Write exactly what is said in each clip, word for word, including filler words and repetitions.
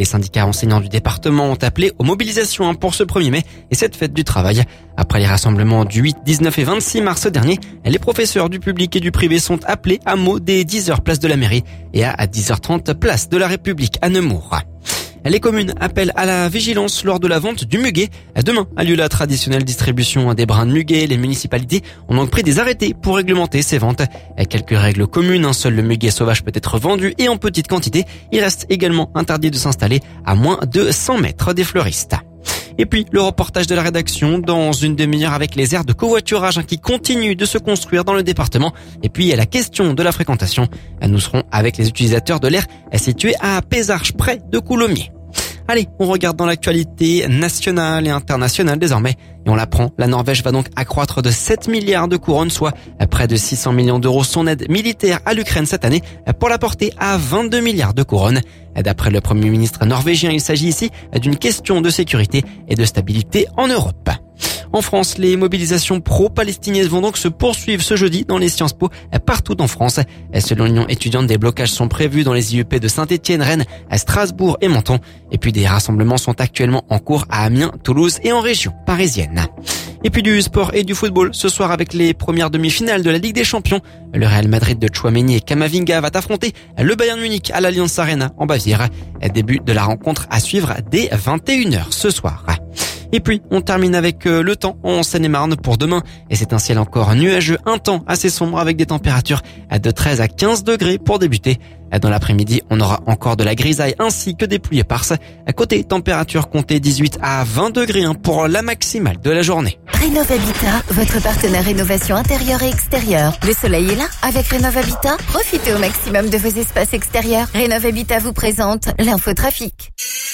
Les syndicats enseignants du département ont appelé aux mobilisations pour ce premier mai et cette fête du travail. Après les rassemblements du huit, dix-neuf et vingt-six mars dernier, les professeurs du public et du privé sont appelés à Meaux dès dix heures place de la mairie et à dix heures trente place de la République à Nemours. Les communes appellent à la vigilance lors de la vente du muguet. Demain a lieu la traditionnelle distribution des brins de muguet. Les municipalités ont donc pris des arrêtés pour réglementer ces ventes. Quelques règles communes, seul le muguet sauvage peut être vendu et en petite quantité. Il reste également interdit de s'installer à moins de cent mètres des fleuristes. Et puis, le reportage de la rédaction dans une demi-heure avec les aires de covoiturage qui continuent de se construire dans le département. Et puis, la question de la fréquentation. Nous serons avec les utilisateurs de l'aire situé à Pézarches, près de Coulommiers. Allez, on regarde dans l'actualité nationale et internationale désormais. Et on l'apprend, la Norvège va donc accroître de sept milliards de couronnes, soit près de six cents millions d'euros son aide militaire à l'Ukraine cette année pour la porter à vingt-deux milliards de couronnes. D'après le Premier ministre norvégien, il s'agit ici d'une question de sécurité et de stabilité en Europe. En France, les mobilisations pro-palestiniennes vont donc se poursuivre ce jeudi dans les Sciences Po partout en France. Selon l'Union étudiante, des blocages sont prévus dans les I U P de Saint-Étienne, Rennes, Strasbourg et Menton. Et puis des rassemblements sont actuellement en cours à Amiens, Toulouse et en région parisienne. Et puis du sport et du football ce soir avec les premières demi-finales de la Ligue des Champions. Le Real Madrid de Tchouaméni et Camavinga va affronter le Bayern Munich à l'Allianz Arena en Bavière. Début de la rencontre à suivre dès vingt et une heures ce soir. Et puis, on termine avec le temps en Seine-et-Marne pour demain. Et c'est un ciel encore nuageux, un temps assez sombre avec des températures de treize à quinze degrés pour débuter. Dans l'après-midi, on aura encore de la grisaille ainsi que des pluies éparses. À côté, température comptée dix-huit à vingt degrés pour la maximale de la journée. Rénov Habitat, votre partenaire rénovation intérieure et extérieure. Le soleil est là. Avec Rénov Habitat, profitez au maximum de vos espaces extérieurs. Rénov Habitat vous présente l'infotrafic.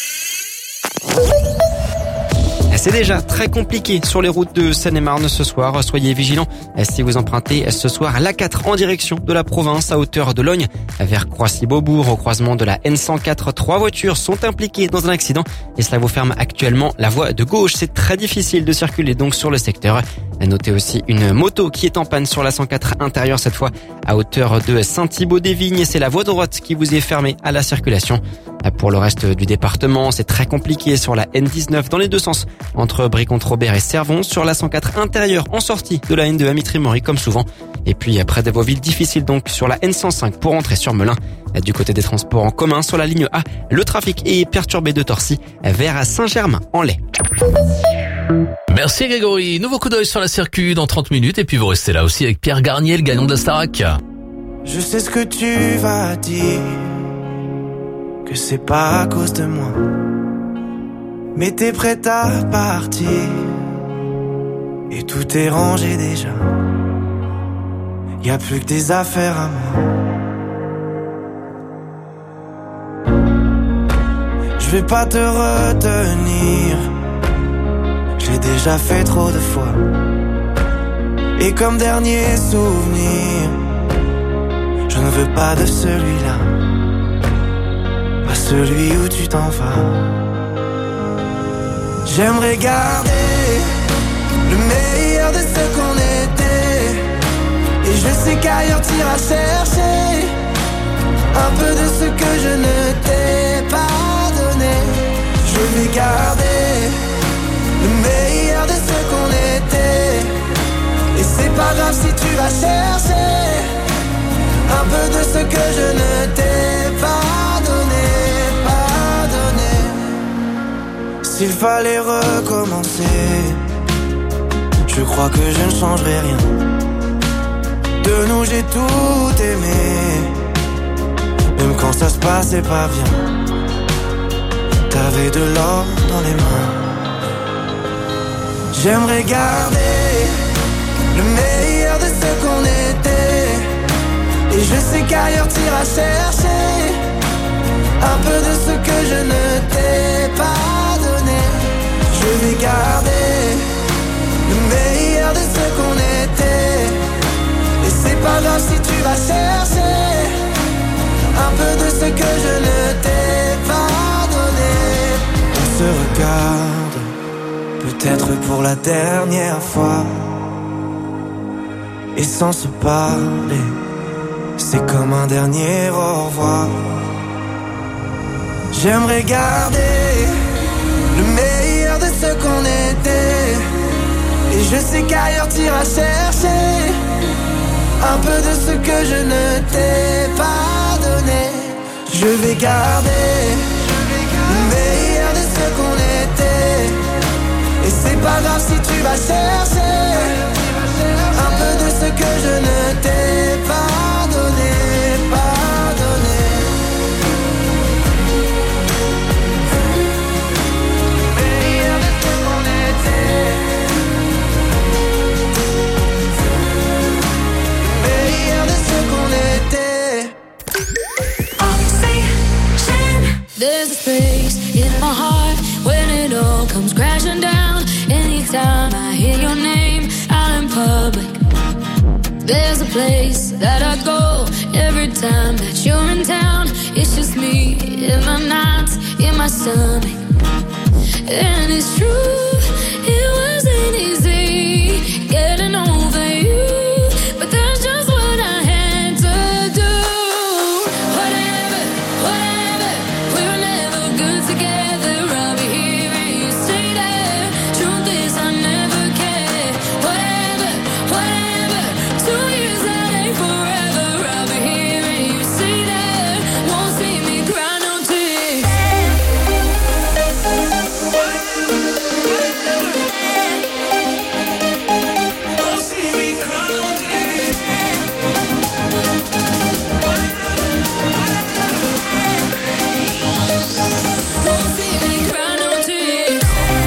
C'est déjà très compliqué sur les routes de Seine-et-Marne ce soir. Soyez vigilants si vous empruntez ce soir l'A quatre en direction de la province à hauteur de Logne vers Croissy-Beaubourg. Au croisement de la N cent quatre, trois voitures sont impliquées dans un accident et cela vous ferme actuellement la voie de gauche. C'est très difficile de circuler donc sur le secteur. Notez aussi une moto qui est en panne sur la cent quatre intérieure cette fois à hauteur de Saint-Thibault-des-Vignes. C'est la voie droite qui vous est fermée à la circulation. Pour le reste du département, c'est très compliqué sur la N dix-neuf dans les deux sens entre Brie-Comte-Robert et Servon, sur la cent quatre intérieure en sortie de la N deux à Mitry-Mory comme souvent. Et puis près de vos villes difficiles donc sur la N cent cinq pour entrer sur Melun. Du côté des transports en commun sur la ligne A, le trafic est perturbé de Torcy vers Saint-Germain-en-Laye. Merci Grégory. Nouveau coup d'œil sur la circuit dans trente minutes et puis vous restez là aussi avec Pierre Garnier, le gagnant de la Starac. Je sais ce que tu vas dire, que c'est pas à cause de moi, mais t'es prête à partir et tout est rangé déjà. Y a plus que des affaires à moi. Je vais pas te retenir, j'ai déjà fait trop de fois. Et comme dernier souvenir, je ne veux pas de celui-là, pas celui où tu t'en vas. J'aimerais garder le meilleur de ce qu'on était, et je sais qu'ailleurs t'iras chercher un peu de ce que je ne t'ai pas donné. Je vais garder le meilleur de ce qu'on était, et c'est pas grave si tu vas chercher un peu de ce que je ne t'ai pas donné, pas donné. S'il fallait recommencer, je crois que je ne changerai rien. De nous j'ai tout aimé, même quand ça se passait pas bien. T'avais de l'or dans les mains. J'aimerais garder le meilleur de ce qu'on était, et je sais qu'ailleurs t'iras chercher un peu de ce que je ne t'ai pas donné. Je vais garder le meilleur de ce qu'on était, et c'est pas grave si tu vas chercher un peu de ce que je ne t'ai pas donné. On se regarde, peut-être pour la dernière fois, et sans se parler, c'est comme un dernier au revoir. J'aimerais garder le meilleur de ce qu'on était. Et je sais qu'ailleurs t'iras chercher un peu de ce que je ne t'ai pas donné. Je vais garder le meilleur de ce qu'on était. Et c'est pas grave si tu vas chercher un peu de ce que je ne t'ai pas donné, pas donné. Le meilleur de ce qu'on était. Le meilleur de ce qu'on était. There's a space in my heart when it all comes crashing down. Anytime I hear your name out in public, there's a place that I go every time that you're in town. It's just me in my nights, in my stomach. And it's true, it wasn't easy getting over you, but that's just what I had to do. Whatever, whatever, we were never good together. I'll be here and you stay there. Truth is I never cared. Whatever, whatever, two years that ain't forever. I'll be here and you stay there. Won't see me cry no tears. Won't see me cry no tears. Won't see me cry no tears.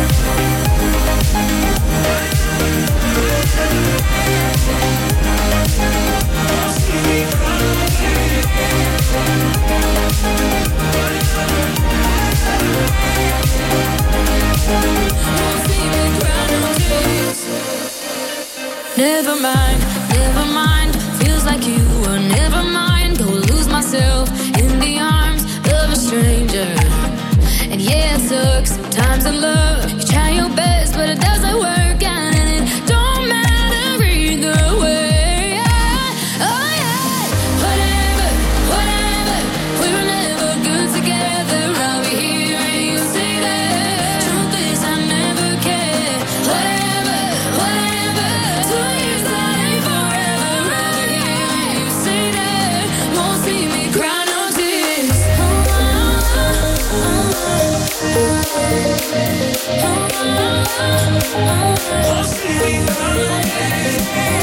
Won't see me cry no tears. Never mind, never mind. Feels like you were never mind. Go lose myself in the arms of a stranger. And yeah, it sucks sometimes in love. You try your best, but it doesn't work out, and it don't matter either way. Yeah. Oh yeah, whatever, whatever. We were never good together. I'll be here and you stay there. Truth is I never cared. Whatever, whatever. Two years that ain't forever. I'll be here and you stay there. Won't see me cry no tears. Oh, oh, oh, oh. Won't see me cry no tears.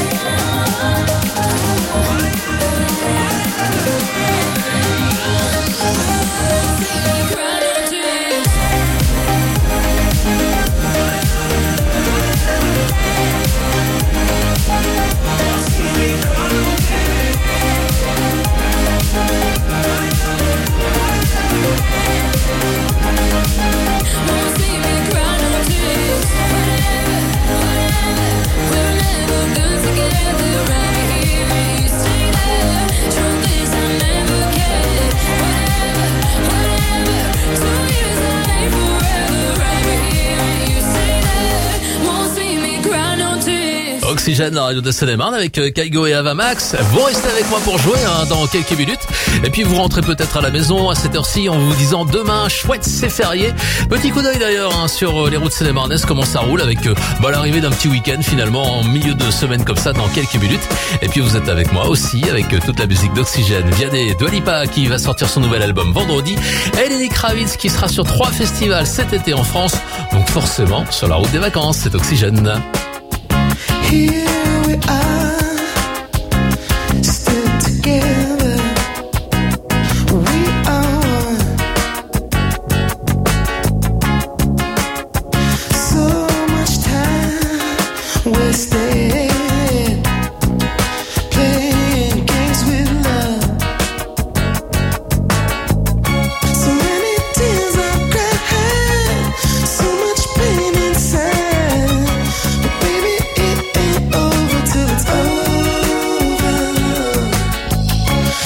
Cry no tears. Won't see me cry no tears. Whatever, whatever. We're never good together. I'll be here and you stay there. Truth is I never cared. Whatever, whatever. Two years that ain't forever. I'll be here and you stay there. Won't see me cry no tears. Oxygène, la radio de Seine-et-Marne avec euh, Kaigo et Avamax. Vous restez avec moi pour jouer hein, dans quelques minutes. Et puis vous rentrez peut-être à la maison à cette heure-ci en vous disant demain, chouette, c'est férié. Petit coup d'œil d'ailleurs hein, sur les routes Seine-et-Marnaises, comment ça roule avec euh, bah, l'arrivée d'un petit week-end finalement en milieu de semaine comme ça dans quelques minutes. Et puis vous êtes avec moi aussi avec euh, toute la musique d'Oxygène. Vianney, Dua Lipa qui va sortir son nouvel album vendredi. Et Lenny Kravitz qui sera sur trois festivals cet été en France. Donc forcément sur la route des vacances, c'est Oxygène. Here we are, still together. We are one. So much time wasted playing games with love. So many tears I've cried, so much pain inside. But baby, it ain't over till it's over.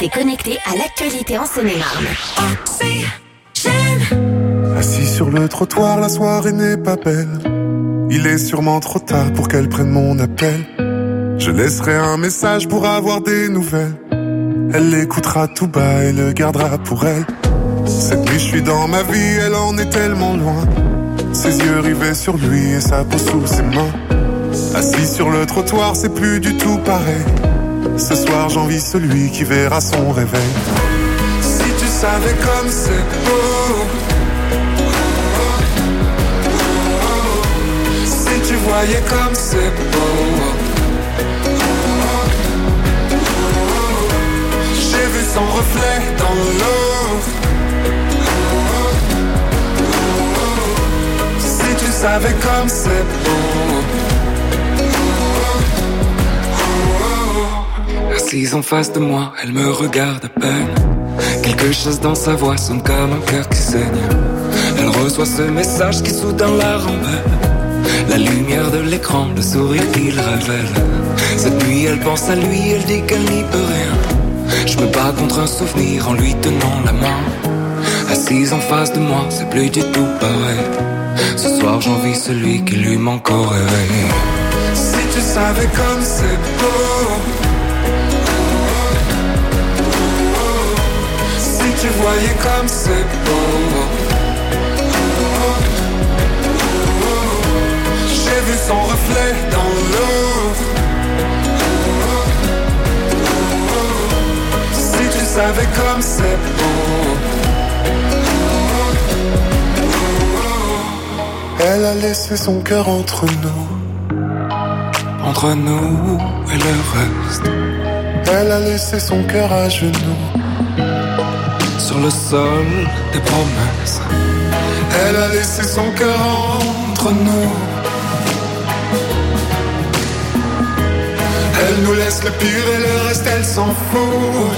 Restez connectés à l'actualité en Seine-et-Marne. Assis sur le trottoir, la soirée n'est pas belle. Il est sûrement trop tard pour qu'elle prenne mon appel. Je laisserai un message pour avoir des nouvelles. Elle l'écoutera tout bas et le gardera pour elle. Cette nuit je suis dans ma vie, elle en est tellement loin. Ses yeux rivés sur lui et sa peau sous ses mains. Assis sur le trottoir, c'est plus du tout pareil. Ce soir j'envie celui qui verra son réveil. Si tu savais comme c'est beau, si tu voyais comme c'est beau. J'ai vu son reflet dans l'eau. Si tu savais comme c'est beau. Assise en face de moi, elle me regarde à peine. Quelque chose dans sa voix sonne comme un cœur qui saigne. Elle reçoit ce message qui soudain la rend belle. La lumière de l'écran, le sourire qu'il révèle. Cette nuit elle pense à lui, elle dit qu'elle n'y peut rien. Je me bats contre un souvenir en lui tenant la main. Assise en face de moi, c'est plus du tout pareil. Ce soir j'envie celui qui lui manque au réveil. Si tu savais comme c'est beau. Si tu voyais comme c'est beau. J'ai vu son reflet dans l'eau. Si tu savais comme c'est beau. Elle a laissé son cœur entre nous. Entre nous et le reste. Elle a laissé son cœur à genoux. Sur le sol des promesses. Elle a laissé son cœur entre nous. Elle nous laisse le pire et le reste elle s'en fout.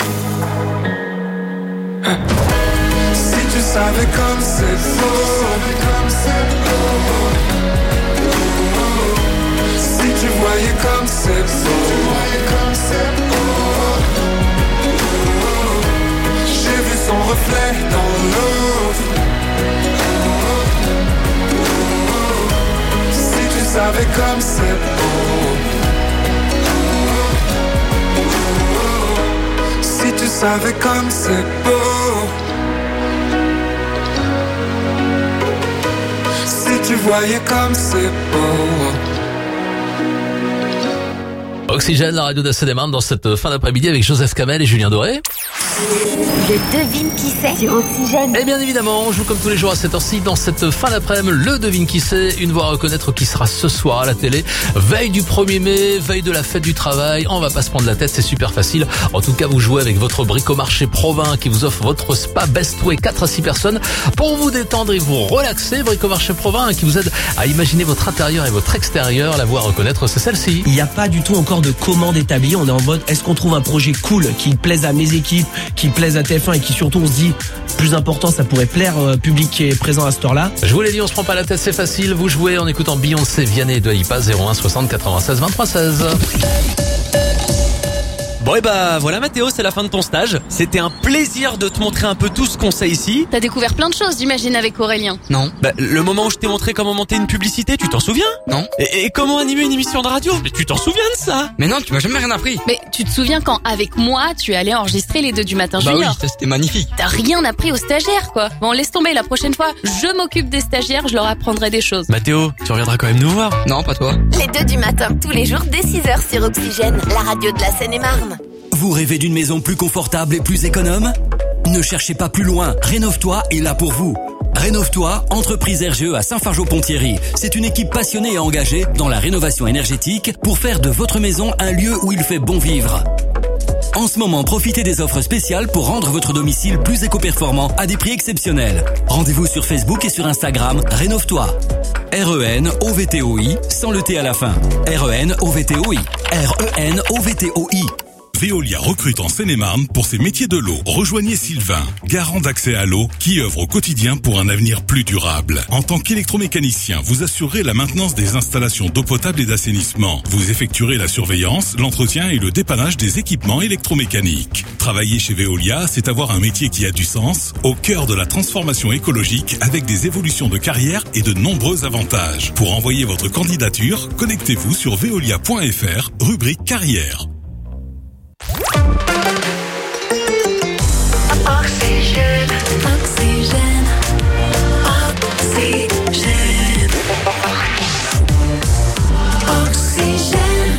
Si tu savais comme c'est beau. Si tu voyais comme c'est beau. J'ai vu son reflet dans l'eau. Si tu savais comme c'est beau. Si tu savais comme c'est beau. Si tu voyais comme c'est beau. Oxygène, la radio de Seine-et-Marne dans cette fin d'après-midi avec Joseph Kamel et Julien Doré. Je devine qui c'est sur Oxygène. Et bien évidemment, on joue comme tous les jours à cette heure-ci dans cette fin d'après-midi, le devine qui c'est, une voix à reconnaître qui sera ce soir à la télé. Veille du premier mai, veille de la fête du travail, on va pas se prendre la tête, c'est super facile. En tout cas, vous jouez avec votre bricomarché Provins qui vous offre votre spa Best Way quatre à six personnes pour vous détendre et vous relaxer. Bricomarché Provins qui vous aide à imaginer votre intérieur et votre extérieur. La voix à reconnaître, c'est celle-ci. Il n'y a pas du tout encore de commande établie. On est en mode, est-ce qu'on trouve un projet cool qui plaise à mes équipes, qui plaise à T F un et qui surtout on se dit, plus important, ça pourrait plaire au public qui est présent à cette heure-là. Je vous l'ai dit, on se prend pas la tête, c'est facile. Vous jouez en écoutant Beyoncé, Vianney et Dua Lipa. Zéro un soixante quatre-vingt-seize vingt-trois seize. Bon et bah voilà Mathéo, c'est la fin de ton stage. C'était un plaisir de te montrer un peu tout ce qu'on sait ici. T'as découvert plein de choses, j'imagine, avec Aurélien. Non. Bah le moment où je t'ai montré comment monter une publicité, tu t'en souviens? Non. Et, et comment animer une émission de radio? Mais tu t'en souviens de ça? Mais non, tu m'as jamais rien appris. Mais tu te souviens quand, avec moi, tu es allé enregistrer les deux du matin Bah junior? oui, ça, c'était magnifique. T'as rien appris aux stagiaires, quoi. Bon, laisse tomber, la prochaine fois, je m'occupe des stagiaires, je leur apprendrai des choses. Mathéo, tu reviendras quand même nous voir. Non, pas toi. Les deux du matin, tous les jours dès six heures sur Oxygène, la radio de la Seine-et-Marne. Vous rêvez d'une maison plus confortable et plus économe? Ne cherchez pas plus loin, Rénove-toi est là pour vous. Rénove-toi, entreprise R G E à Saint-Fargeau-Ponthierry. C'est une équipe passionnée et engagée dans la rénovation énergétique pour faire de votre maison un lieu où il fait bon vivre. En ce moment, profitez des offres spéciales pour rendre votre domicile plus éco-performant à des prix exceptionnels. Rendez-vous sur Facebook et sur Instagram, Rénove-toi. R E N O V T O I, sans le T à la fin. R E N O V T O I. R E N O V T O I. Veolia recrute en Seine-et-Marne pour ses métiers de l'eau. Rejoignez Sylvain, garant d'accès à l'eau, qui œuvre au quotidien pour un avenir plus durable. En tant qu'électromécanicien, vous assurerez la maintenance des installations d'eau potable et d'assainissement. Vous effectuerez la surveillance, l'entretien et le dépannage des équipements électromécaniques. Travailler chez Veolia, c'est avoir un métier qui a du sens, au cœur de la transformation écologique, avec des évolutions de carrière et de nombreux avantages. Pour envoyer votre candidature, connectez-vous sur veolia point f r, rubrique carrière. Oxygène, oxygène, oxygène, oxygène.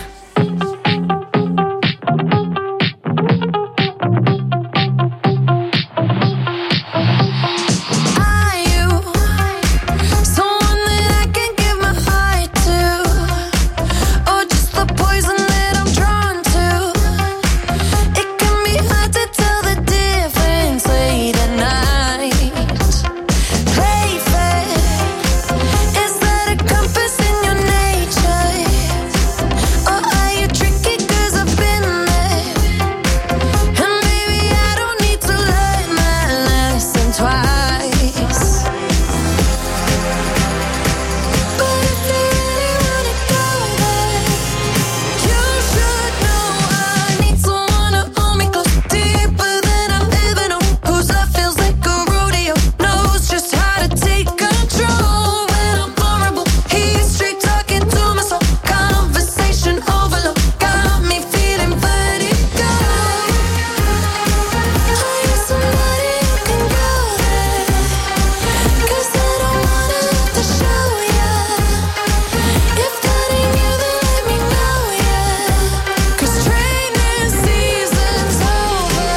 Are you someone that I can give my heart to, or just the poison that I'm drawn to? It can be hard to tell the difference late at night. Play fair, is that a compass in your nature? Or are you tricky 'cause I've been there? And maybe I don't need to learn that lesson twice. But if you really wanna go there, you should know I need someone to hold me close, deeper than I've ever known. Whose love feels like a rodeo, knows just how to take control when I'm vulnerable. He's straight talking to my soul, conversation overload, got me feeling vertigo. Are you somebody who can go there? 'Cause I don't wanna have to show ya. If that ain't you, then let me know ya. 'Cause training season's over.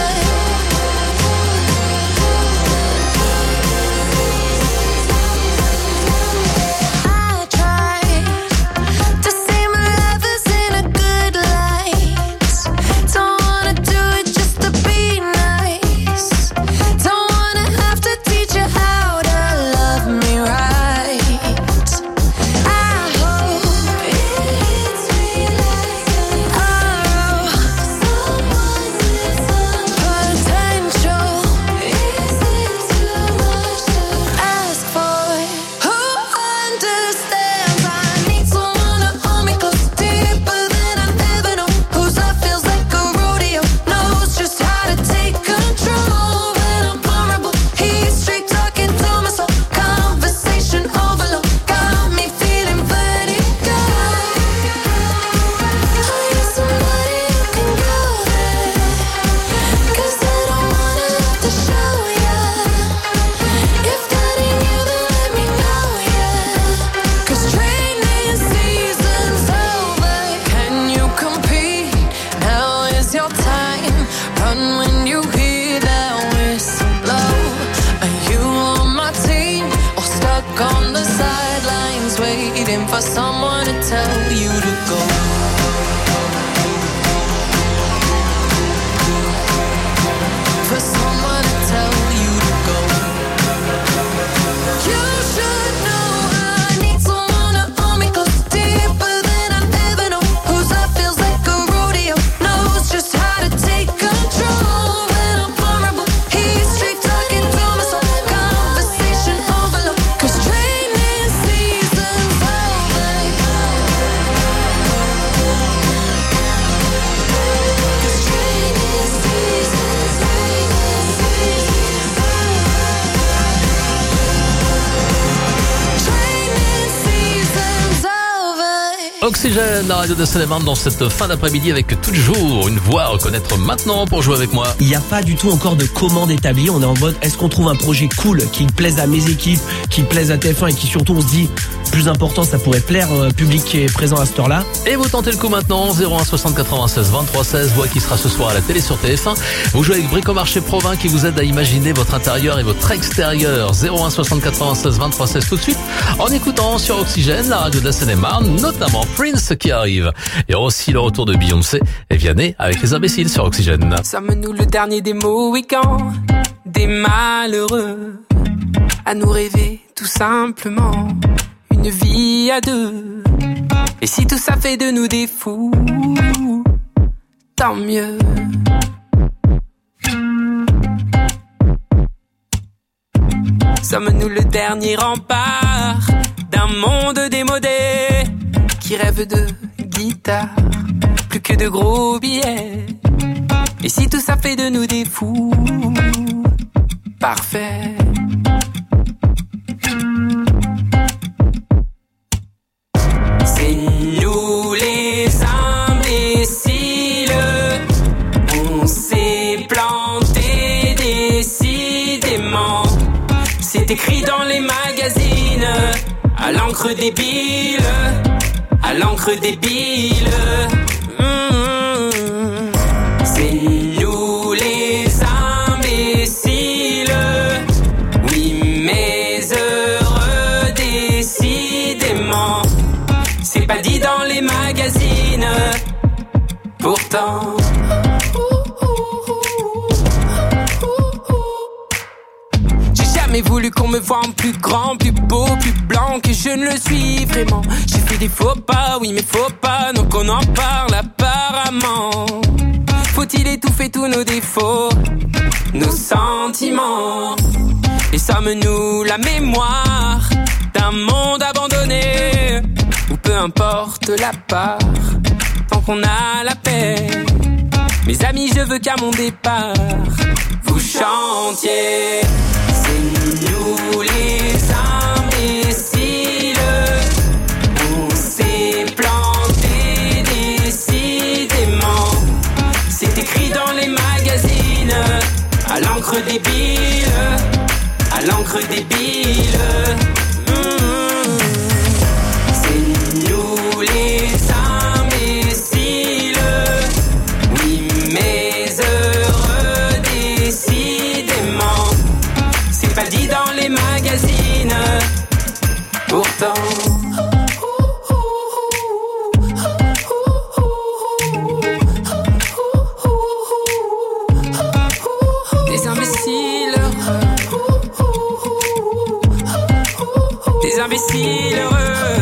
I try to say my love is in a good light. Don't wanna do it just to be nice. Don't wanna have to teach you how to love me right. I hope it hits me like an arrow. Someone with some potential. Is it too much to ask for? Who understands? I need someone to hold me close, deeper than I've ever known. Whose love feels like a rodeo, knows just how to take control when I'm vulnerable. He's straight talking to my soul, conversation overload, got me feeling vertigo. Are you somebody who can go there? 'Cause I don't wanna have to show ya. If that ain't you, then let me know ya. 'Cause training season's over. Can you compete? Now is your time. Run when you hear that whistle blow. Are you on my team or stuck on the sidelines, waiting for someone to tell you to go? For someone to tell you to go. You should know I need someone to hold me close, deeper than I've ever known. Whose love feels like a rodeo, knows just how to take control when I'm vulnerable. He's straight talking to my soul, conversation overload. 'Cause training season's over. 'Cause training season's Training season's over. Oxygène, la radio de Seine-et-Marne dans cette fin d'après-midi avec toujours une voix à reconnaître maintenant pour jouer avec moi. Il n'y a pas du tout encore de commande établie. On est en mode, est-ce qu'on trouve un projet cool qui plaise à mes équipes, qui plaise à T F un et qui surtout on se dit, plus important, ça pourrait plaire au public qui est présent à cette heure-là. Et vous tentez le coup maintenant, zéro un soixante quatre-vingt-seize vingt-trois seize, voix qui sera ce soir à la télé sur T F un. Vous jouez avec Bricomarché Provins qui vous aide à imaginer votre intérieur et votre extérieur. zéro un soixante quatre-vingt-seize vingt-trois seize tout de suite, en écoutant sur Oxygène, la radio de la Seine-et-Marne, notamment Prince qui arrive. Il y aura aussi le retour de Beyoncé et Vianney avec Les Imbéciles sur Oxygène. Sommes-nous le dernier des Mohicans, des malheureux, à nous rêver tout simplement une vie à deux? Et si tout ça fait de nous des fous, tant mieux. Sommes-nous le dernier rempart d'un monde démodé qui rêve de guitare, plus que de gros billets? Et si tout ça fait de nous des fous parfaits? C'est nous les imbéciles, on s'est planté décidément. C'est écrit dans les magazines, à l'encre débile, à l'encre débile. Mmh. C'est nous les imbéciles, oui mais heureux décidément. C'est pas dit dans les magazines, pourtant. J'ai voulu qu'on me voie en plus grand, plus beau, plus blanc que je ne le suis vraiment. J'ai fait des faux pas, oui mais faux pas, donc on en parle apparemment. Faut-il étouffer tous nos défauts, nos sentiments? Et sommes-nous la mémoire d'un monde abandonné, ou peu importe la part, tant qu'on a la paix? Mes amis, je veux qu'à mon départ vous chantiez. C'est nous les imbéciles, on s'est planté décidément. C'est écrit dans les magazines, à l'encre débile, à l'encre débile. Mmh. C'est nous les imbéciles, oui mais heureux décidément. C'est pas dit dans les magazines, pourtant. Des imbéciles, des imbéciles heureux.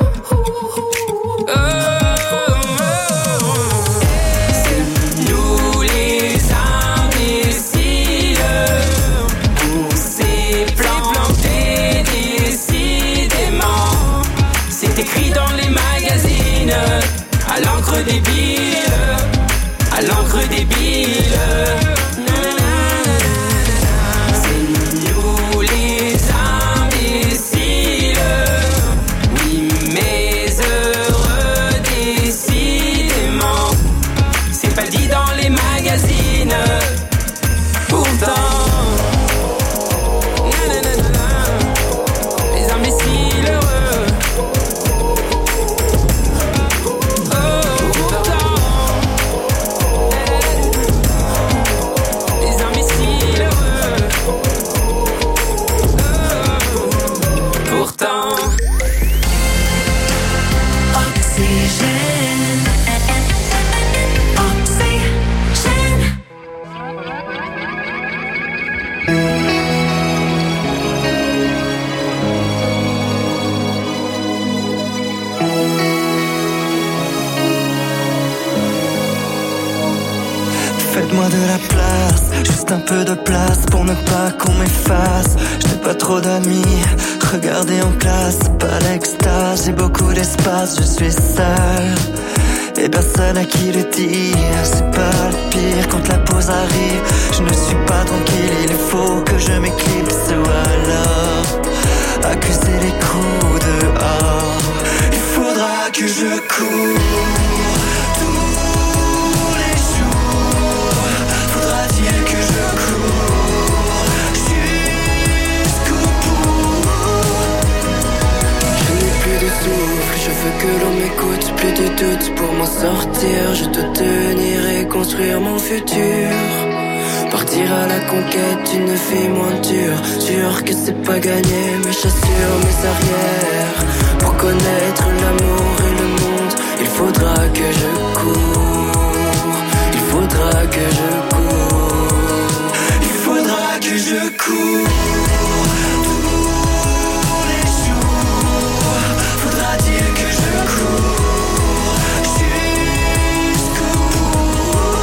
À l'encre débile, à l'encre débile. C'est nous les imbéciles, oui mais heureux décidément. C'est pas dit dans les magazines, pourtant. Les imbéciles heureux. Faites-moi de la place, juste un peu de place pour ne pas qu'on m'efface. Je n'ai pas trop d'amis, regardez en classe, c'est pas l'extase. J'ai beaucoup d'espace, je suis seul et personne à qui le dire. C'est pas le pire quand la pause arrive, je ne suis pas tranquille. Il faut que je m'éclipse ou alors accuser les coups dehors. Il faudra que je cours je veux que l'on m'écoute, plus de doutes pour m'en sortir. Je dois tenir et construire mon futur. Partir à la conquête d'une vie moins dure. Sûr que c'est pas gagné, mais j'assure mes arrières. Pour connaître l'amour et le monde, il faudra que je cours. Il faudra que je cours. Il faudra que je cours. Faudra-t-il que je cours jusqu'au bout?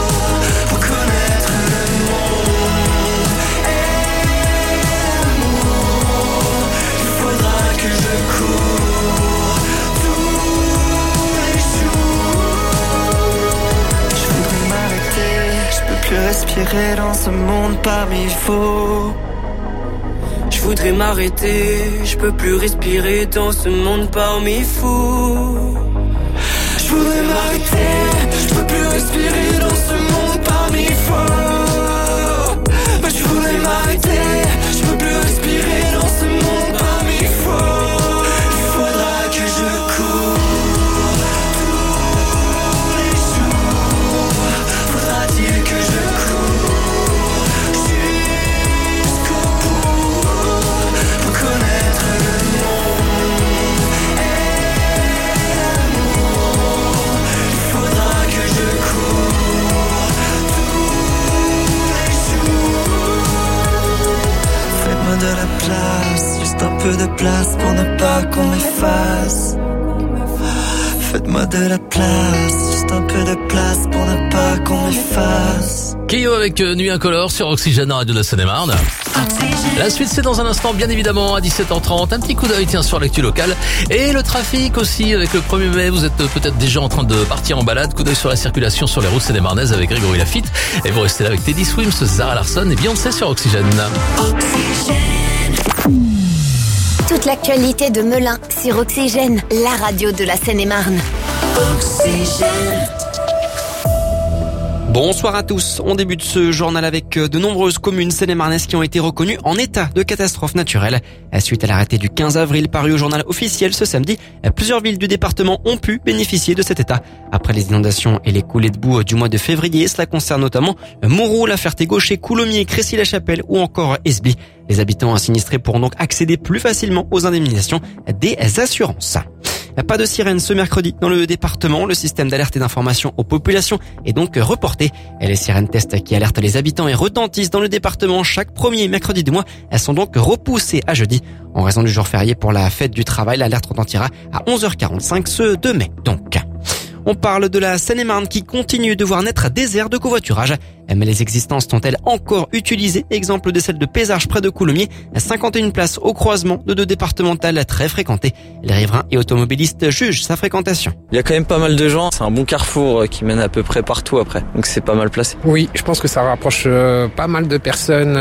respirer dans ce monde pas mille faux. Je voudrais m'arrêter, je peux plus respirer dans ce monde parmi fous. Je voudrais m'arrêter, je peux plus respirer dans ce monde parmi faux. Mais je voudrais m'arrêter, je peux plus respirer dans ce monde parmi faux. Il faudra que je cours tous les jours. Faudra-t-il que je cours jusqu'au bout pour connaître le monde et l'amour. Il faudra que je cours tous les jours. Faites-moi de la place, juste un peu de place pour ne pas qu'on m'efface. Faites-moi de la place, juste un peu de place pour ne pas qu'on m'efface. Kyo avec euh, Nuit Incolore sur Oxygène à Radio de la Seine-et-Marne. La suite, c'est dans un instant, bien évidemment, à dix-sept heures trente. Un petit coup d'œil, tiens, sur l'actu locale. Et le trafic aussi, avec le premier mai. Vous êtes peut-être déjà en train de partir en balade. Coup d'œil sur la circulation sur les routes seine-et-marnaises avec Grégory Lafitte. Et vous restez là avec Teddy Swims, Zara Larsson et Beyoncé sur Oxygène. Toute l'actualité de Melun sur Oxygène, la radio de la Seine-et-Marne. Oxygène. Bonsoir à tous. On débute ce journal avec de nombreuses communes seine-et-marnaises qui ont été reconnues en état de catastrophe naturelle. Suite à l'arrêté du quinze avril paru au journal officiel ce samedi, plusieurs villes du département ont pu bénéficier de cet état. Après les inondations et les coulées de boue du mois de février, cela concerne notamment Mouroux, La Ferté-Gaucher, Coulommiers, Crécy-la-Chapelle ou encore Esbly. Les habitants sinistrés pourront donc accéder plus facilement aux indemnisations des assurances. Pas de sirène ce mercredi dans le département. Le système d'alerte et d'information aux populations est donc reporté. Et les sirènes test qui alertent les habitants et retentissent dans le département chaque premier mercredi du mois, elles sont donc repoussées à jeudi. En raison du jour férié pour la fête du travail, l'alerte retentira à onze heures quarante-cinq ce deux mai donc. On parle de la Seine-et-Marne qui continue de voir naître des aires de covoiturage. Mais les existences sont-elles encore utilisées? Exemple de celle de Pézarges près de Coulommiers, cinquante et une places au croisement de deux départementales très fréquentées. Les riverains et automobilistes jugent sa fréquentation. Il y a quand même pas mal de gens, c'est un bon carrefour qui mène à peu près partout après, donc c'est pas mal placé. Oui, je pense que ça rapproche euh, pas mal de personnes,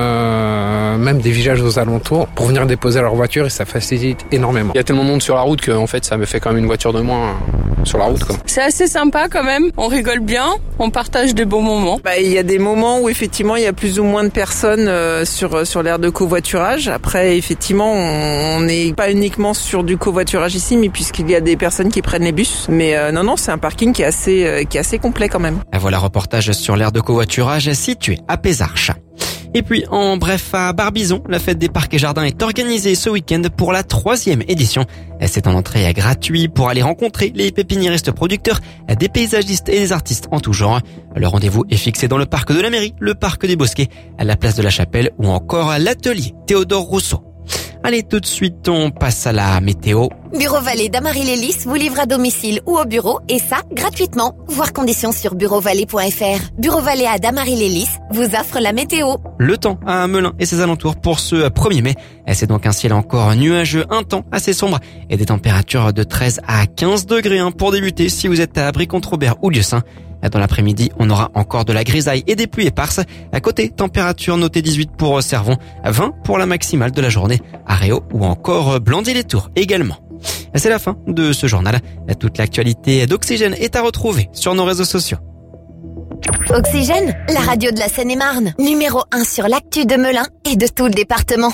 euh, même des villages aux alentours, pour venir déposer leur voiture et ça facilite énormément. Il y a tellement de monde sur la route que en fait ça me fait quand même une voiture de moins euh, sur la route, quoi. C'est assez sympa quand même, on rigole bien, on partage des bons moments. Bah, il y a des moments où effectivement il y a plus ou moins de personnes euh, sur sur l'aire de covoiturage. Après effectivement on n'est pas uniquement sur du covoiturage ici, mais puisqu'il y a des personnes qui prennent les bus. Mais euh, non non c'est un parking qui est assez euh, qui est assez complet quand même. Voilà reportage sur l'aire de covoiturage située à Pézarches. Et puis, en bref, à Barbizon, la fête des parcs et jardins est organisée ce week-end pour la troisième édition. C'est en entrée gratuit pour aller rencontrer les pépiniéristes producteurs, des paysagistes et des artistes en tout genre. Le rendez-vous est fixé dans le parc de la mairie, le parc des Bosquets, à la place de la Chapelle ou encore à l'atelier Théodore Rousseau. Allez, tout de suite, on passe à la météo. Bureau Vallée d'Amarie-Lélis vous livre à domicile ou au bureau, et ça, gratuitement. Voir conditions sur bureau vallée point f r. Bureau Vallée à Damarie-Lélis vous offre la météo. Le temps à Melun et ses alentours pour ce premier mai. C'est donc un ciel encore nuageux, un temps assez sombre et des températures de treize à quinze degrés pour débuter si vous êtes à Brie-Contre-Robert ou Lieusaint. Dans l'après-midi, on aura encore de la grisaille et des pluies éparses. À côté, température notée dix-huit pour Cervon, vingt pour la maximale de la journée à Réau ou encore Blandy-les-Tours également. C'est la fin de ce journal. Toute l'actualité d'Oxygène est à retrouver sur nos réseaux sociaux. Oxygène, la radio de la Seine-et-Marne, numéro un sur l'actu de Melun et de tout le département.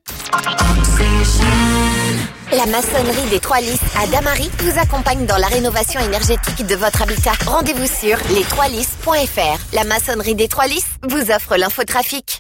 La maçonnerie des Trois Lys à Damary vous accompagne dans la rénovation énergétique de votre habitat. Rendez-vous sur les trois lys point f r. La maçonnerie des Trois Lys vous offre l'infotrafic.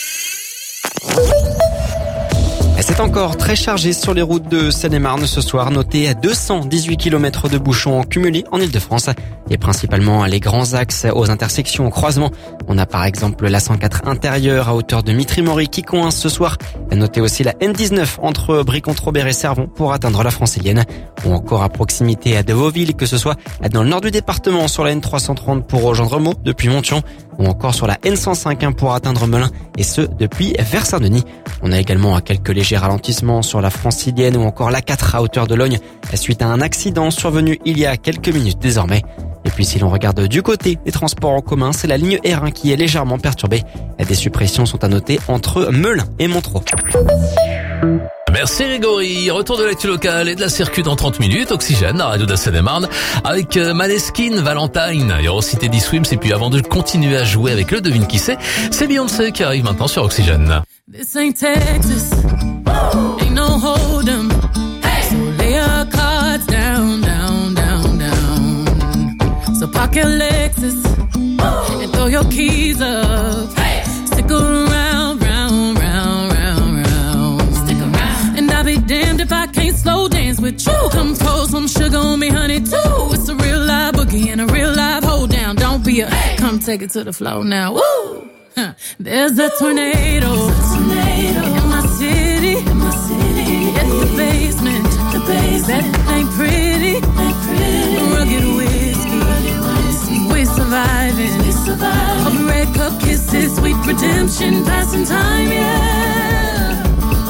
C'est encore très chargé sur les routes de Seine-et-Marne ce soir, noté à deux cent dix-huit kilomètres de bouchons cumulés en Ile-de-France et principalement les grands axes aux intersections au croisement. On a par exemple la cent quatre intérieure à hauteur de Mitry-Mory qui coince ce soir. Notez aussi la N dix-neuf entre Brie-Contre-Robert et Cervon pour atteindre la Francilienne ou encore à proximité de Vauville, que ce soit dans le nord du département sur la N trois cent trente pour rejoindre Meaux depuis Montion ou encore sur la N cent cinq pour atteindre Melun et ce depuis Vers-Saint-Denis. On a également quelques légers ralentissements sur la Francilienne ou encore la quatre à hauteur de Logne suite à un accident survenu il y a quelques minutes désormais. Et Et puis si l'on regarde du côté des transports en commun, c'est la ligne R un qui est légèrement perturbée. Des suppressions sont à noter entre Melun et Montereau. Merci Grégory. Retour de l'actu locale et de la circuit dans trente minutes. Oxygène, la radio de la Seine-et-Marne, avec Maneskin, Valentine, il y aura aussi Teddy Swims. Et puis avant de continuer à jouer avec le devine qui c'est, c'est Beyoncé qui arrive maintenant sur Oxygène. This ain't Texas, ain't no hold 'em. So lay your cards down, down, down, down. So park your Lexus and throw your keys up. Stick around, round, round, round, round. Stick around. And I'll be damned if I can't slow dance with you. Come pour some sugar on me, honey, too. It's a real live boogie and a real live hold down. Don't be a, come take it to the floor now. Woo! Huh. There's a tornado, tornado in my city, in my city. It's the basement, the basement. That ain't pretty, ain't pretty. Rugged whiskey, rugged whiskey. We surviving, we surviving. Of red cup kisses, sweet redemption, passing time, yeah.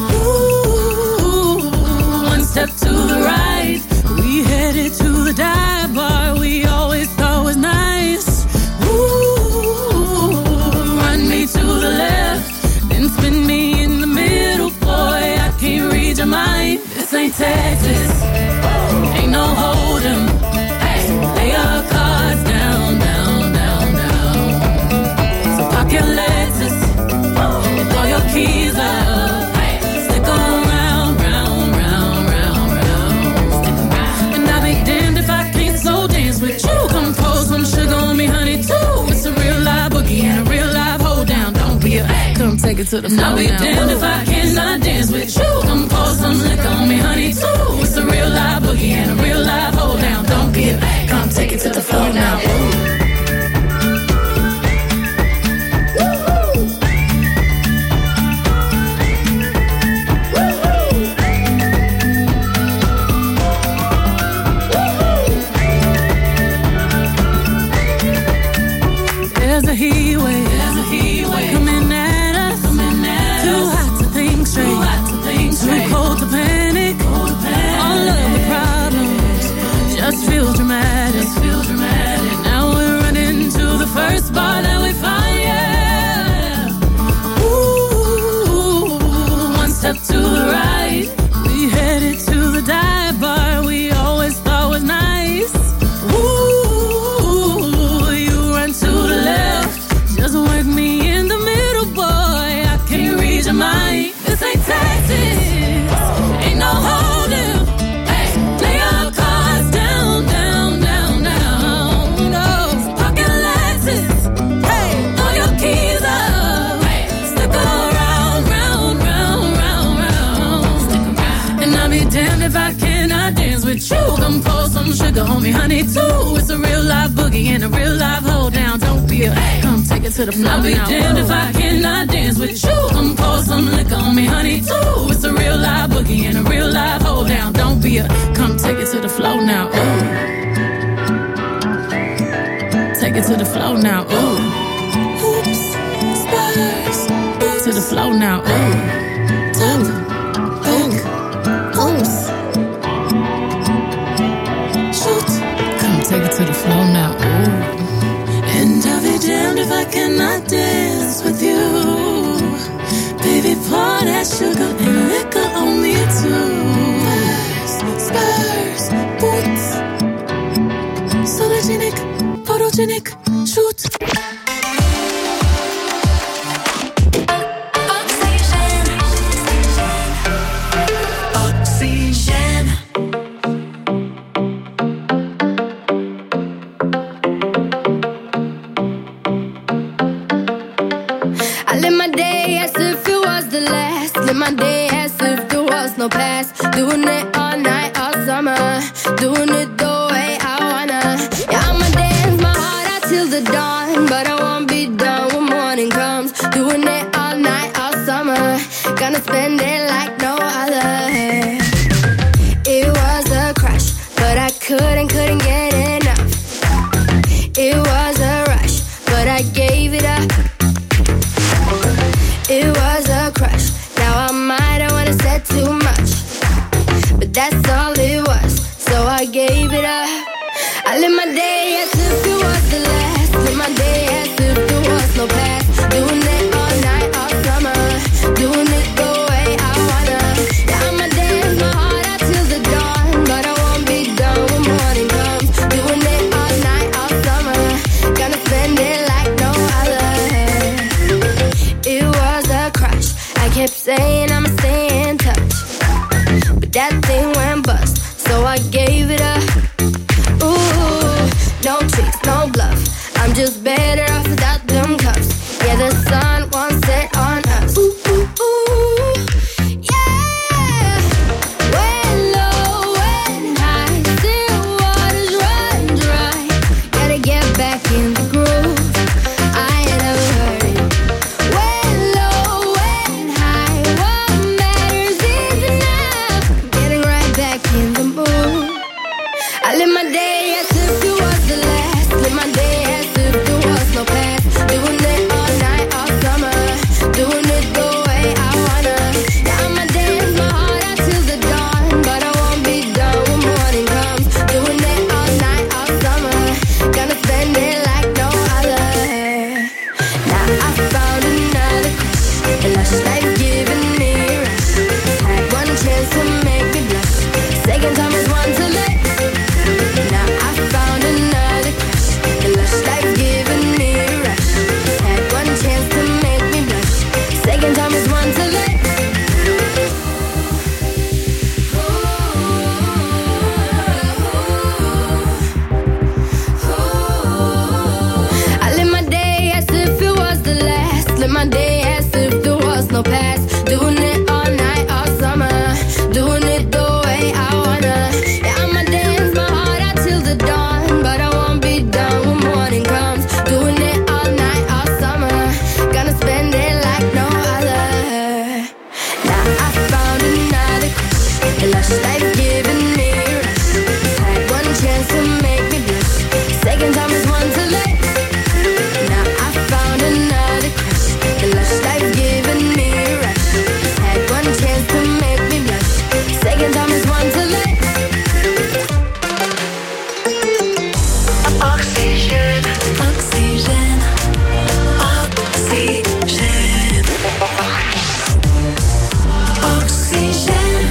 Ooh, one step to the right, we headed to the dive bar we always thought was nice. To the left, then spin me in the middle, boy, I can't read your mind. This ain't Texas, ain't no hold 'em. Lay your cards down, down, down, down. So park your Lexus and throw your keys up. Stick around, round, round, round, round. And I'll be damned if I can't slow dance with you. Come pour some sugar on me, honey, too. It's a real live boogie and a real live hold down. Don't be a, come take it to the floor. I'll be damned if I cannot dance with you. Come pour some liquor on me, honey, too. It's a real live boogie and a real live hold down. Don't be a, come take it to the floor now. Ooh. There's a heat wave, there's a heat wave coming at us, coming at too us. Hot to think straight, too hot to think straight, too cold to panic, cold to panic. All of the problems just feel dramatic, just feel dramatic. Now we're running to the first bar that we find, yeah. Ooh, one step to the right, we headed to the dive bar we always thought was nice. Ooh, you run to the left, just work me in the middle, boy, I can't read your mind. This ain't Texas, ain't no hold'em. Lay your cards down, down, down, down. No, pocket Lexus, hey, throw your keys up. Stick around, round, round, round, round. Stick around. And I'll be damned if I cannot dance with you. Come pour some sugar on me, honey, too. It's a real live boogie and a real live hold down. Don't be a, come take it to the floor. I'll be damned if I cannot dance with you. Come pour some liquor on me, honey, too. It's a real live boogie and a real live hold down. Don't be a, come take it to the floor now. Ooh. Take it to the floor now. Ooh. Oops, spurs. To the floor now. Ooh. Tap, think, oops. Shoot. Come take it to the floor now. Ooh. And I'll be damned if I cannot dance with you. Baby, pour that sugar and liquor on me too. Spurs, spurs, boots. Sologenic, photogenic, shoot. My day as if there was no past. Doing it all night, all summer. Doing it the way I wanna. Yeah, I'ma dance my heart out till the dawn. But I won't be done when morning comes. Doing it all night, all summer. Gonna spend it like no other. It was a crush, but I couldn't, couldn't get enough. It was a rush, but I gave it up. It was a crush. Now I might have wanna said too much, but that's all it was, so I gave it up. I live my day as if but that thing went bust, so I gave it up. Ooh, no tricks, no bluff. I'm just better off without them cuffs. Yeah, the sun won't set on us. Ooh, ooh, ooh, yeah. When low, when high, still waters run dry. Gotta get back in the groove. I ain't never heard it. When low, when high, what matters is enough. Getting right back in the mood. I live my day as if it was the last. Live my day as if there was no past. Doing it all night, all summer. Doing it the way I wanna. Yeah, I'ma dance my heart out till the dawn, but I won't be done when morning comes. Doing it all night, all summer. Gonna spend it like no other. Now I found another crush. A lush life giving me a rush. Had one chance to make me blush. Second time is one to let. Now I found another crush. A lush life giving me a rush. Had one chance to make me blush. Second time is one to let. I live my day as if it was the last. Live my day as if there was no past. Doing it all night, all summer. Doing it the way I wanna. Yeah, I'ma dance my heart out till the dawn, but I won't be done when morning comes. Doing it all night, all summer. Gonna spend it like no other. Now I found another crush. A lush life giving me a rush. Had one chance to make me blush. Second time is one to let. Now I found another crush. A lush life giving me a rush. Had one chance to make me blush. Second time is one to let. Oxygène, oxygène, oxygène, oxygène.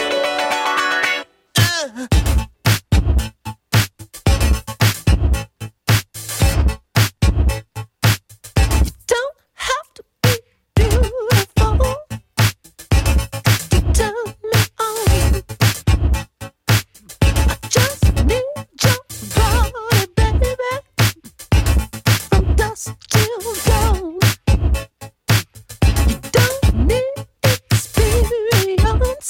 Don't have to be beautiful to turn me on. I just need your body, baby, from dusk till dawn. You don't need experience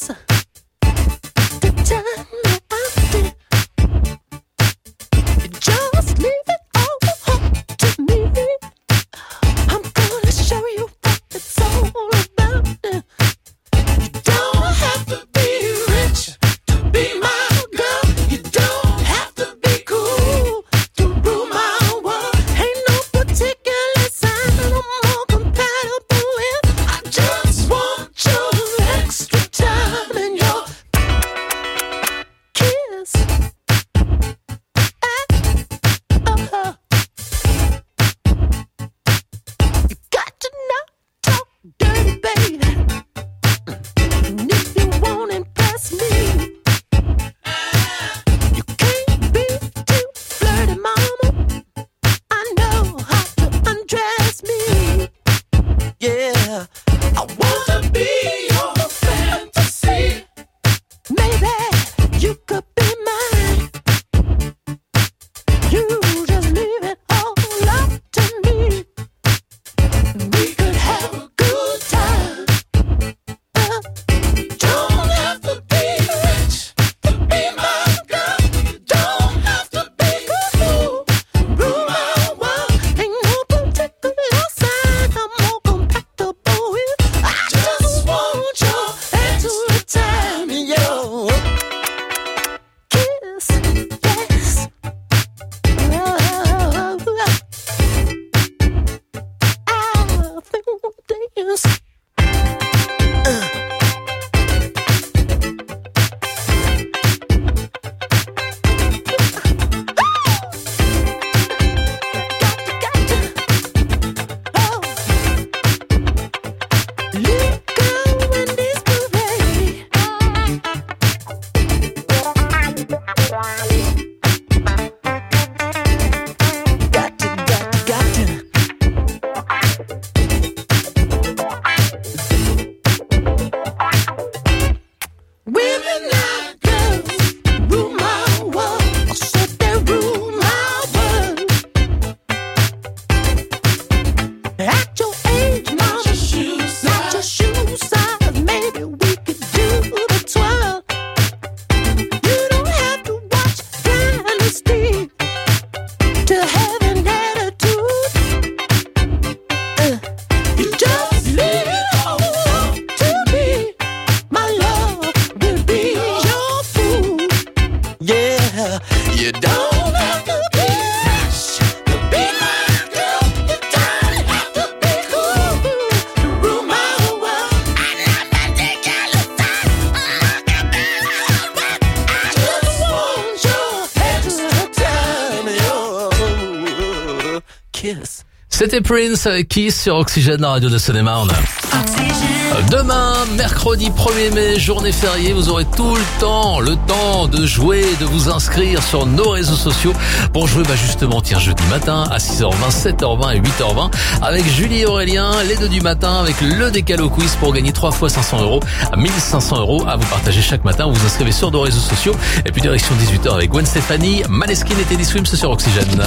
C'était Prince avec Kiss sur Oxygène, la radio de Seine-et-Marne. Demain, mercredi premier mai, journée fériée, vous aurez tout le temps, le temps de jouer, de vous inscrire sur nos réseaux sociaux pour jouer bah justement, tiens, jeudi matin à six heures vingt, sept heures vingt et huit heures vingt avec Julie et Aurélien, les deux du matin avec le Décalo Quiz pour gagner trois fois cinq cents euros à mille cinq cents euros à vous partager chaque matin. Vous vous inscrivez sur nos réseaux sociaux et puis direction dix-huit heures avec Gwen Stefani, Maneskin et Teddy Swims sur Oxygène.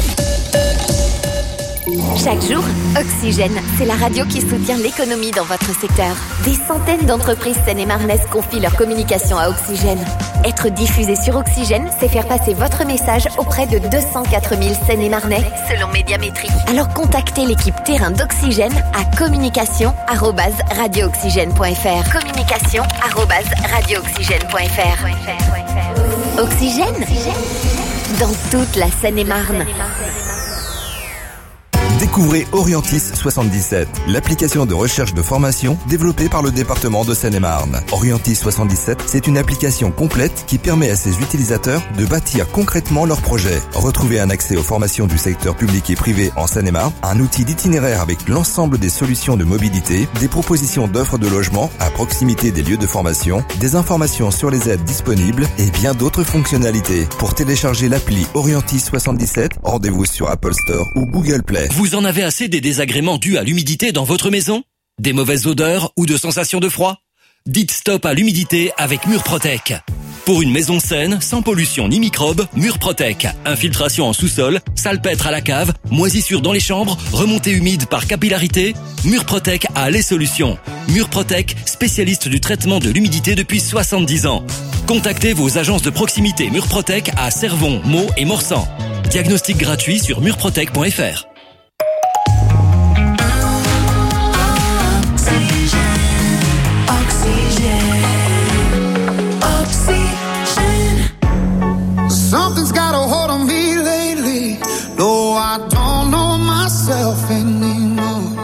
Chaque jour, Oxygène, c'est la radio qui soutient l'économie dans votre secteur. Des centaines d'entreprises seine-et-marnaises confient leur communication à Oxygène. Être diffusé sur Oxygène, c'est faire passer votre message auprès de deux cent quatre mille seine-et-marnais, selon Médiamétrie. Alors contactez l'équipe terrain d'Oxygène à communication arobase radio oxygène point f r. communication arobase radio oxygène point f r. Oxygène, dans toute la Seine-et-Marne. Découvrez Orientis soixante-dix-sept, l'application de recherche de formation développée par le département de Seine-et-Marne. Orientis soixante-dix-sept, c'est une application complète qui permet à ses utilisateurs de bâtir concrètement leurs projets. Retrouvez un accès aux formations du secteur public et privé en Seine-et-Marne, un outil d'itinéraire avec l'ensemble des solutions de mobilité, des propositions d'offres de logement à proximité des lieux de formation, des informations sur les aides disponibles et bien d'autres fonctionnalités. Pour télécharger l'appli Orientis soixante-dix-sept, rendez-vous sur Apple Store ou Google Play. Vous en avez assez des désagréments dus à l'humidité dans votre maison? Des mauvaises odeurs ou de sensations de froid? Dites stop à l'humidité avec Murprotec. Pour une maison saine, sans pollution ni microbes, Murprotec. Infiltration en sous-sol, salpêtre à la cave, moisissure dans les chambres, remontée humide par capillarité, Murprotec a les solutions. Murprotec, spécialiste du traitement de l'humidité depuis soixante-dix ans. Contactez vos agences de proximité Murprotec à Cervon, Meaux et Morsan. Diagnostic gratuit sur murprotec point f r. Something's got a hold on me lately. No, I don't know myself anymore.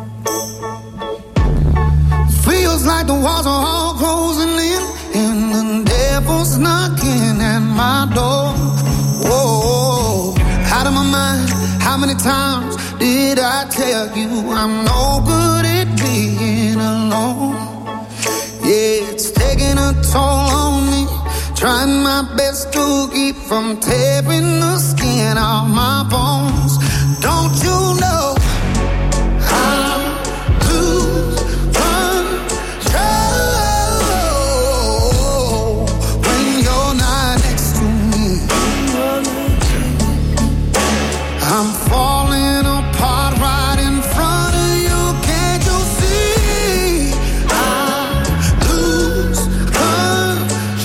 Feels like the walls are all closing in and the devil's knocking at my door. Whoa, out of my mind. How many times did I tell you I'm no good at being alone? Yeah, it's taking a toll on me. Trying my best to keep from tearing the skin off my bones. Don't you know I lose control when you're not next to me? I'm falling apart right in front of you. Can't you see? I lose control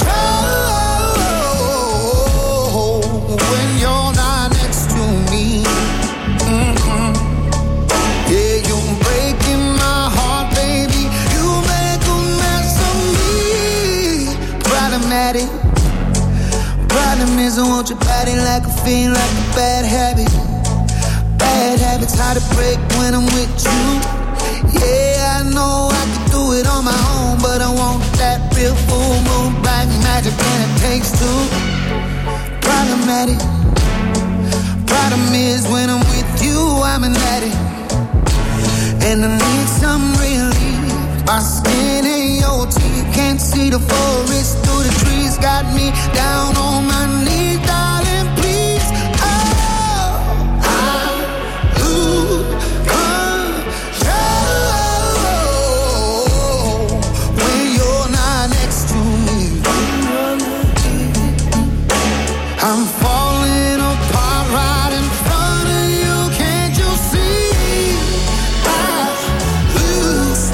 when you're not next to me. Mm-hmm. Yeah, you're breaking my heart, baby. You make a mess of me. Problematic. Problem is I want your body like a fiend, like a bad habit. Bad habits hard to break when I'm with you. Yeah, I know I can do it on my own, but I want that real full moon black magic and it takes two. Problematic. Problem is when I'm with you, I'm an addict. And I need some relief. My skin ain't your teeth. Can't see the forest through the trees. Got me down on my knees, darling, please. Oh, I lose control when you're not next to me. I'm falling apart right in front of you. Can't you see? I lose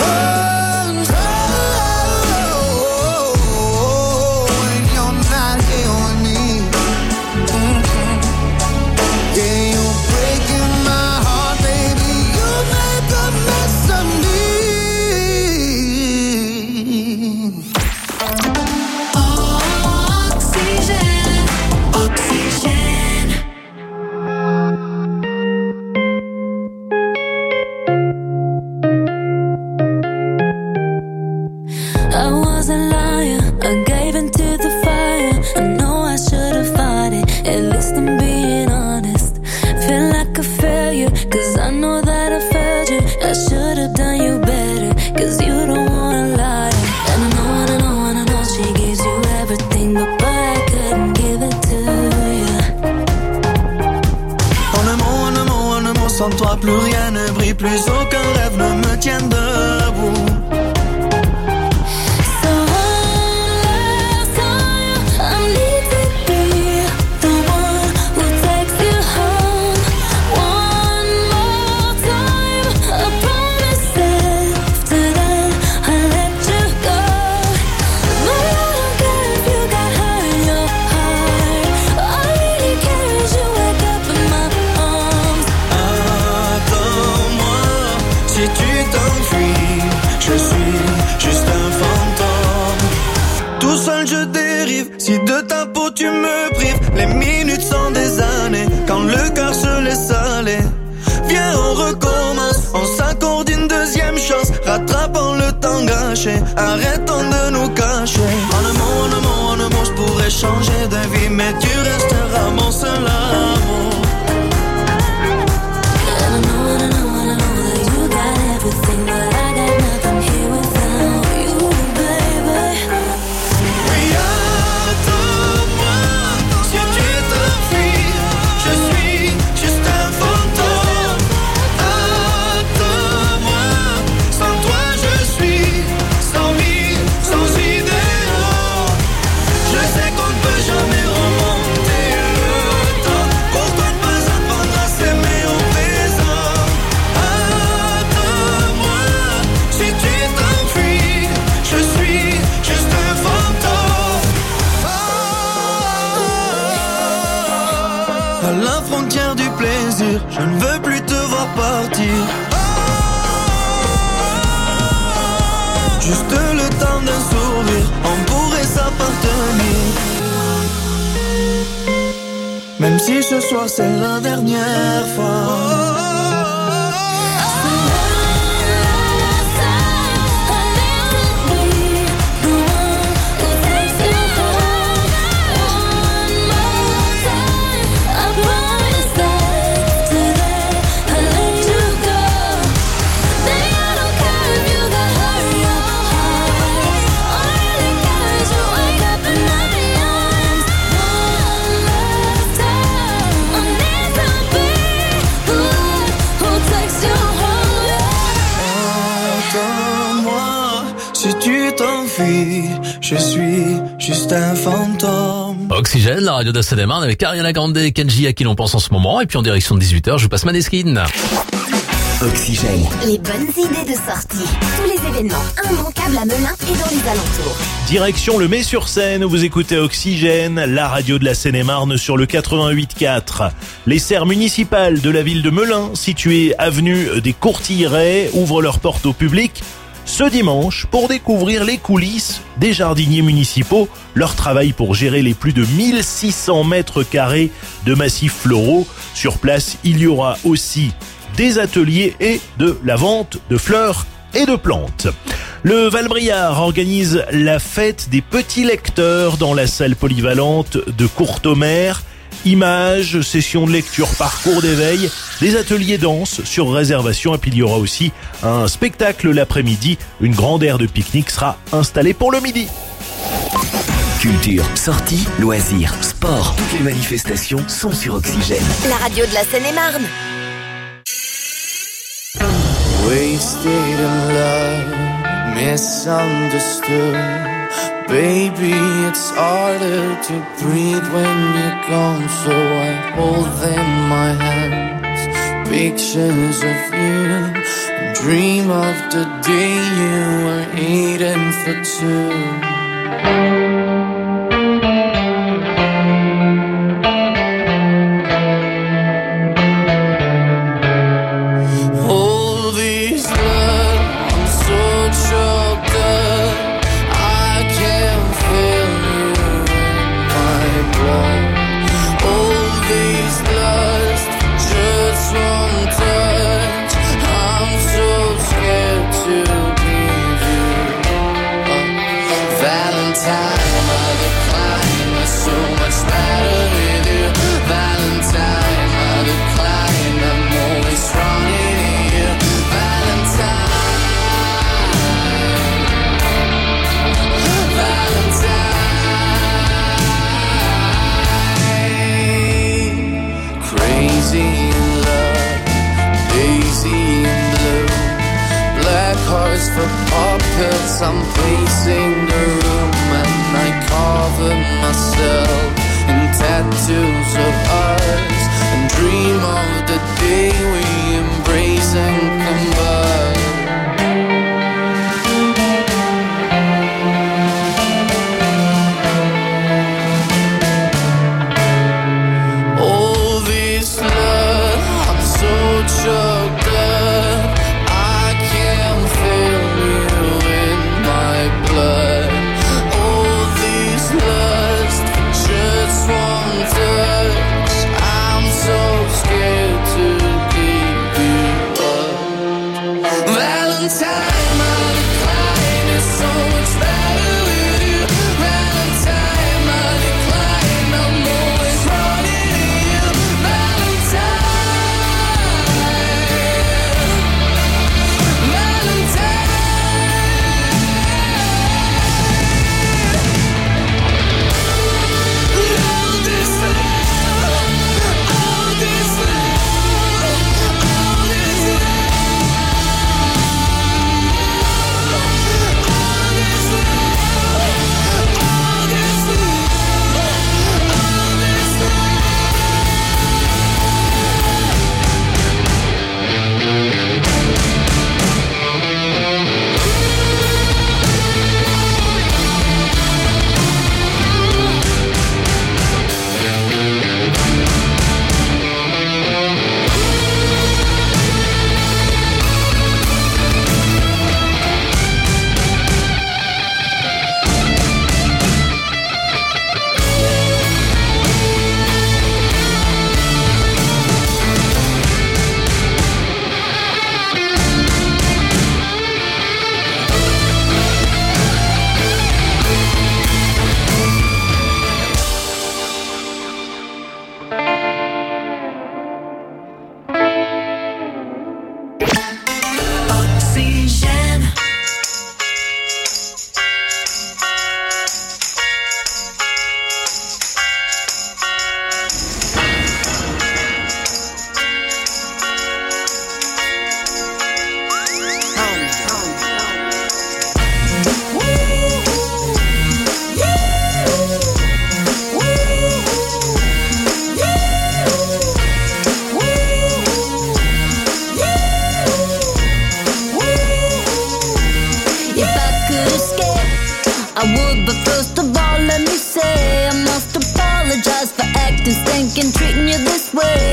control when you're not here with me. Mm-hmm. Yeah, you're breaking my heart, baby. You make a mess of me. Oxygène, oxygène. I was a liar, I gave into the fire. I know I should have fought it, at least I'm being honest. Feel like a failure, cause plus rien ne brille, plus aucun rêve ne me tient debout. Si de ta peau tu me prives, les minutes sont des années. Quand le cœur se laisse aller, viens on recommence. On s'accorde une deuxième chance, rattrapons le temps gâché. Arrêtons de nous cacher. En un mot, en un mot, en un mot, je pourrais changer de vie, mais tu resteras mon seul amour. Je ne veux plus te voir partir. Juste le temps d'un sourire, on pourrait s'appartenir. Même si ce soir c'est la dernière fois. Je suis juste un fantôme. Oxygène, la radio de Seine-et-Marne avec Ariana Grande et Kenji à qui l'on pense en ce moment. Et puis en direction de dix-huit heures, je vous passe Maneskin. Oxygène. Les bonnes idées de sortie. Tous les événements immanquables à Melun et dans les alentours. Direction le Mets-sur-Seine, vous écoutez Oxygène, la radio de la Seine-et-Marne sur le quatre-vingt-huit virgule quatre. Les serres municipales de la ville de Melun, situées avenue des Courtillers, ouvrent leurs portes au public ce dimanche pour découvrir les coulisses des jardiniers municipaux, leur travail pour gérer les plus de mille six cents mètres carrés de massifs floraux. Sur place, il y aura aussi des ateliers et de la vente de fleurs et de plantes. Le Val-Briard organise la fête des petits lecteurs dans la salle polyvalente de Courtomère. Images, sessions de lecture, parcours d'éveil, des ateliers danse sur réservation et puis il y aura aussi un spectacle l'après-midi. Une grande aire de pique-nique sera installée pour le midi. Culture, sorties, loisirs, sport, toutes les manifestations sont sur Oxygène. La radio de la Seine-et-Marne. Wasted in love, misunderstood. Baby, it's harder to breathe when you're gone, so I hold them in my hands, pictures of you, and dream of the day you were eating for two. Crazy in love,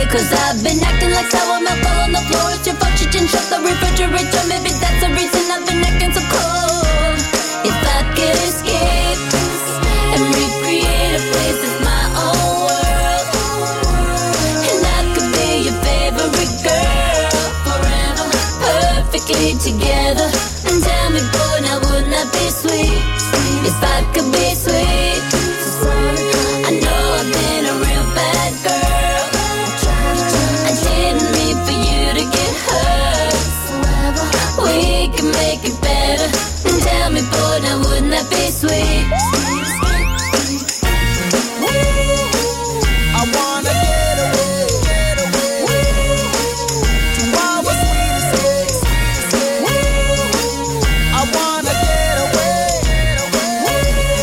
Cause I've been acting like sour milk all on the floor. It's your fault you didn't shut the refrigerator. Maybe that's the reason I've been acting so cold. If I could escape and recreate a place that's my own world, and I could be your favorite girl forever, perfectly together. And tell me, boy, now wouldn't that be sweet? If I could be sweet. I know I've been a real bad girl. I didn't mean for you to get hurt. We can make it better. And tell me, boy, now wouldn't that be sweet? I wanna get away, get away to all the sweetest days. I wanna get away, get away,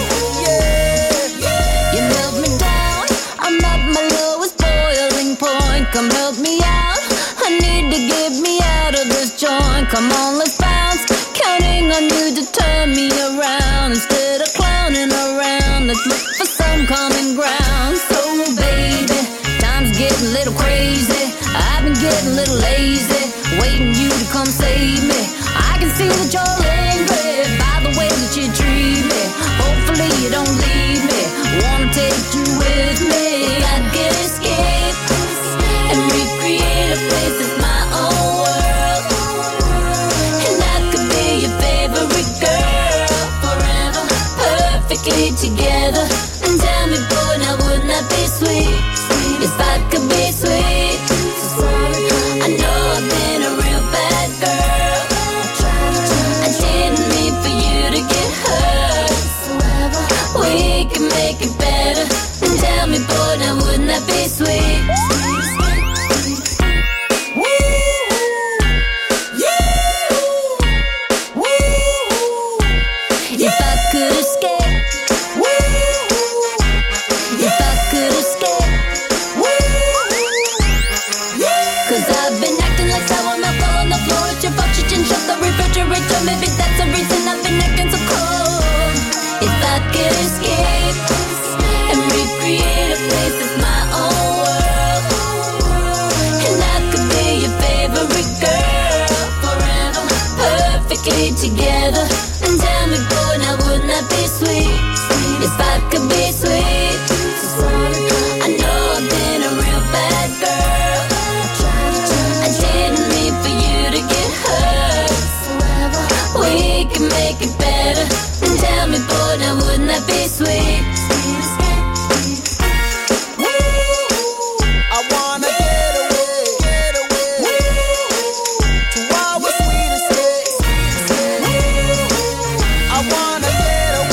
yeah. You melt me down, I'm at my lowest boiling point. Come help me out, I need to get me out of this joint. Come on, let's bounce, counting on you to turn me around. Instead of clowning around, let's look for some common ground. So baby, time's getting a little crazy. I've been getting a little lazy, waiting you to come save me. I can see that you're angry by the way that you treat me. Hopefully you don't leave me, wanna take you with me. I can escape and recreate a place that's my own world, and I could be your favorite girl forever, perfectly together. And tell me, boy, now wouldn't that be sweet? If I could be sweet. I know I've been a real bad girl. I didn't mean for you to get hurt. We can make it better. And tell me, boy, now wouldn't that be sweet? If I could escape, if I could escape, cause I've been acting like sour milk all on the floor. It's your fault you didn't shut the refrigerator. Maybe that's the reason I've been acting so cold. If I could escape and recreate a place that's my own world, and I could be your favorite girl forever, perfectly together.